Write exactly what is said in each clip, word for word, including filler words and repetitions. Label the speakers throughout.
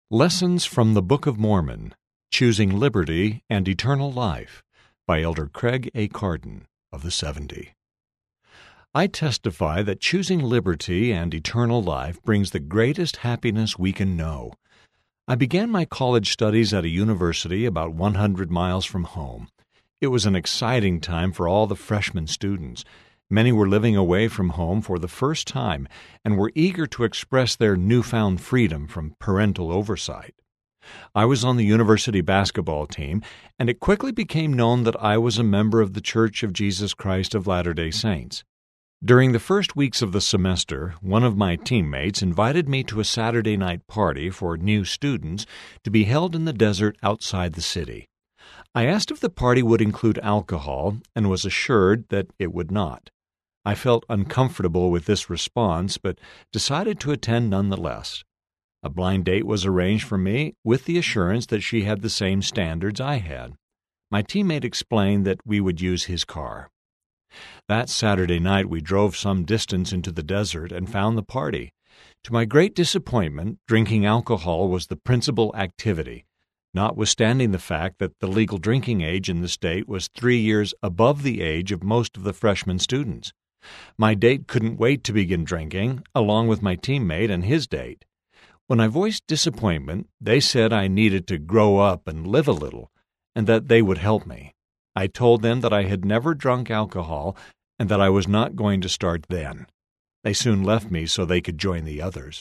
Speaker 1: Lessons from the Book of Mormon, Choosing Liberty and Eternal Life by Elder Craig A. Carden of the seventy. I testify that choosing liberty and eternal life brings the greatest happiness we can know. I began my college studies at a university about one hundred miles from home. It was an exciting time for all the freshman students. Many were living away from home for the first time and were eager to express their newfound freedom from parental oversight. I was on the university basketball team, and it quickly became known that I was a member of the Church of Jesus Christ of Latter-day Saints. During the first weeks of the semester, one of my teammates invited me to a Saturday night party for new students to be held in the desert outside the city. I asked if the party would include alcohol and was assured that it would not. I felt uncomfortable with this response, but decided to attend nonetheless. A blind date was arranged for me with the assurance that she had the same standards I had. My teammate explained that we would use his car. That Saturday night we drove some distance into the desert and found the party. To my great disappointment, drinking alcohol was the principal activity, notwithstanding the fact that the legal drinking age in the state was three years above the age of most of the freshman students. My date couldn't wait to begin drinking, along with my teammate and his date. When I voiced disappointment, they said I needed to grow up and live a little, and that they would help me. I told them that I had never drunk alcohol and that I was not going to start then. They soon left me so they could join the others.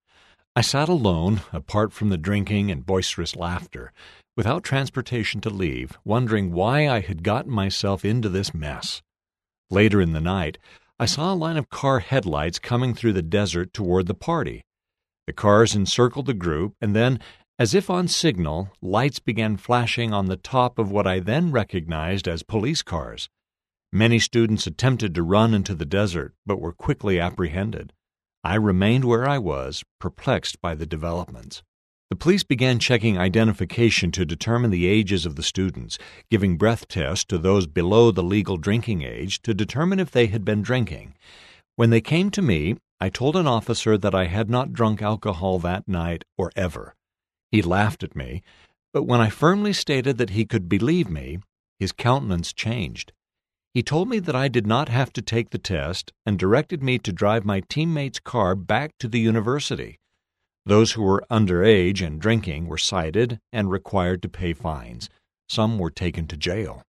Speaker 1: I sat alone, apart from the drinking and boisterous laughter, without transportation to leave, wondering why I had gotten myself into this mess. Later in the night, I saw a line of car headlights coming through the desert toward the party. The cars encircled the group, and then, as if on signal, lights began flashing on the top of what I then recognized as police cars. Many students attempted to run into the desert, but were quickly apprehended. I remained where I was, perplexed by the developments. The police began checking identification to determine the ages of the students, giving breath tests to those below the legal drinking age to determine if they had been drinking. When they came to me, I told an officer that I had not drunk alcohol that night or ever. He laughed at me, but when I firmly stated that he could believe me, his countenance changed. He told me that I did not have to take the test and directed me to drive my teammate's car back to the university. Those who were underage and drinking were cited and required to pay fines. Some were taken to jail.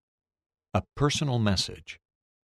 Speaker 1: A personal message.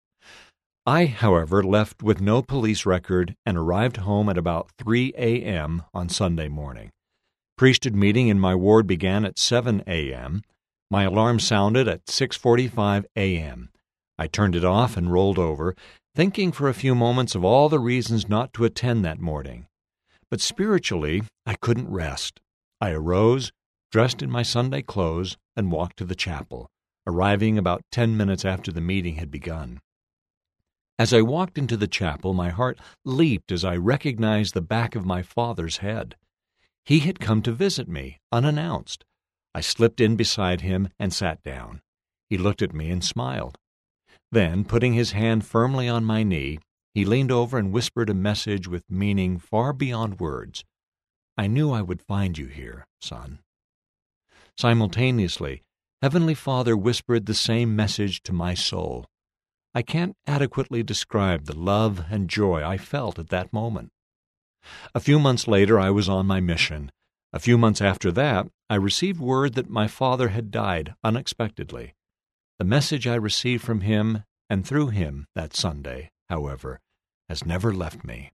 Speaker 1: I, however, left with no police record and arrived home at about three a.m. on Sunday morning. Priesthood meeting in my ward began at seven a.m. My alarm sounded at six forty-five a.m. I turned it off and rolled over, thinking for a few moments of all the reasons not to attend that morning. But spiritually, I couldn't rest. I arose, dressed in my Sunday clothes, and walked to the chapel, arriving about ten minutes after the meeting had begun. As I walked into the chapel, my heart leaped as I recognized the back of my father's head. He had come to visit me, unannounced. I slipped in beside him and sat down. He looked at me and smiled. Then, putting his hand firmly on my knee, he leaned over and whispered a message with meaning far beyond words. I knew I would find you here, son. Simultaneously, Heavenly Father whispered the same message to my soul. I can't adequately describe the love and joy I felt at that moment. A few months later, I was on my mission. A few months after that, I received word that my father had died unexpectedly. The message I received from him and through him that Sunday, however, has never left me.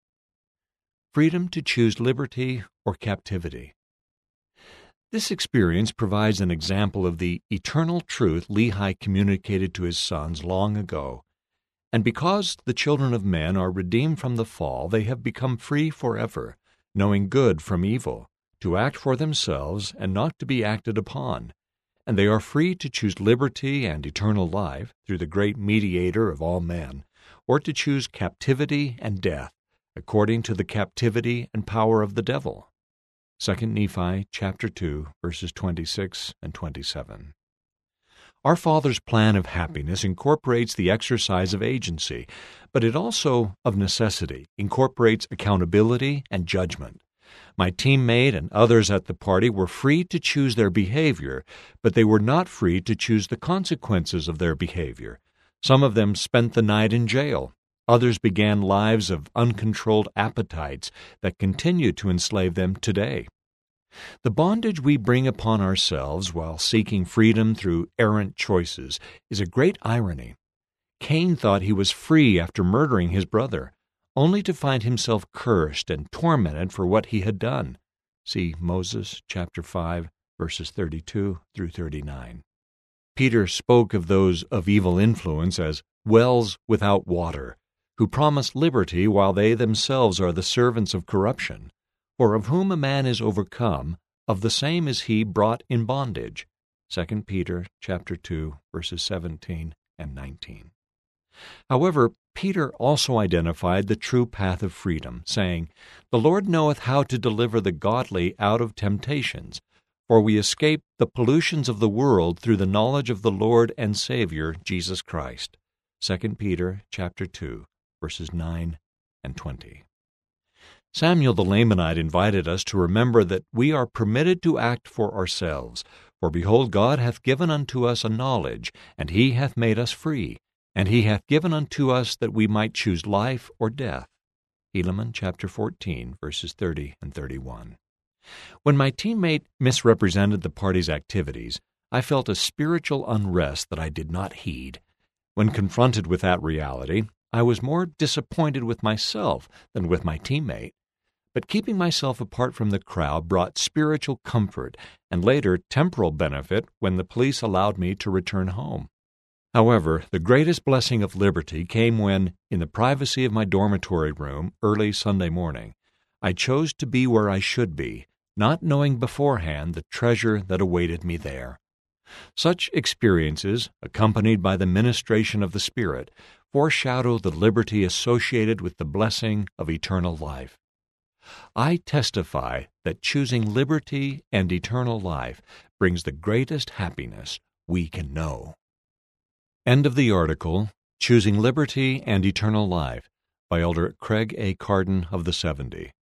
Speaker 1: Freedom to choose liberty or captivity. This experience provides an example of the eternal truth Lehi communicated to his sons long ago. And because the children of men are redeemed from the fall, they have become free forever, knowing good from evil, to act for themselves and not to be acted upon. And they are free to choose liberty and eternal life through the great mediator of all men, or to choose captivity and death, according to the captivity and power of the devil. Second Nephi chapter two, verses twenty-six and twenty-seven. Our Father's plan of happiness incorporates the exercise of agency, but it also, of necessity, incorporates accountability and judgment. My teammate and others at the party were free to choose their behavior, but they were not free to choose the consequences of their behavior. Some of them spent the night in jail. Others began lives of uncontrolled appetites that continue to enslave them today. The bondage we bring upon ourselves while seeking freedom through errant choices is a great irony. Cain thought he was free after murdering his brother, only to find himself cursed and tormented for what he had done. See Moses chapter five, verses thirty-two through thirty-nine. Peter spoke of those of evil influence as wells without water, who promise liberty while they themselves are the servants of corruption. For of whom a man is overcome, of the same is he brought in bondage. Second Peter chapter two, verses seventeen and nineteen. However, Peter also identified the true path of freedom, saying, "The Lord knoweth how to deliver the godly out of temptations, for we escape the pollutions of the world through the knowledge of the Lord and Savior Jesus Christ." Second Peter chapter two, verses nine and twenty. Samuel the Lamanite invited us to remember that we are permitted to act for ourselves, for behold, God hath given unto us a knowledge, and he hath made us free, and he hath given unto us that we might choose life or death. Helaman chapter fourteen, verses thirty and thirty-one. When my teammate misrepresented the party's activities, I felt a spiritual unrest that I did not heed. When confronted with that reality, I was more disappointed with myself than with my teammate. But keeping myself apart from the crowd brought spiritual comfort and later temporal benefit when the police allowed me to return home. However, the greatest blessing of liberty came when, in the privacy of my dormitory room early Sunday morning, I chose to be where I should be, not knowing beforehand the treasure that awaited me there. Such experiences, accompanied by the ministration of the Spirit, foreshadow the liberty associated with the blessing of eternal life. I testify that choosing liberty and eternal life brings the greatest happiness we can know. End of the article, Choosing Liberty and Eternal Life, by Elder Craig A. Carden of the seventy.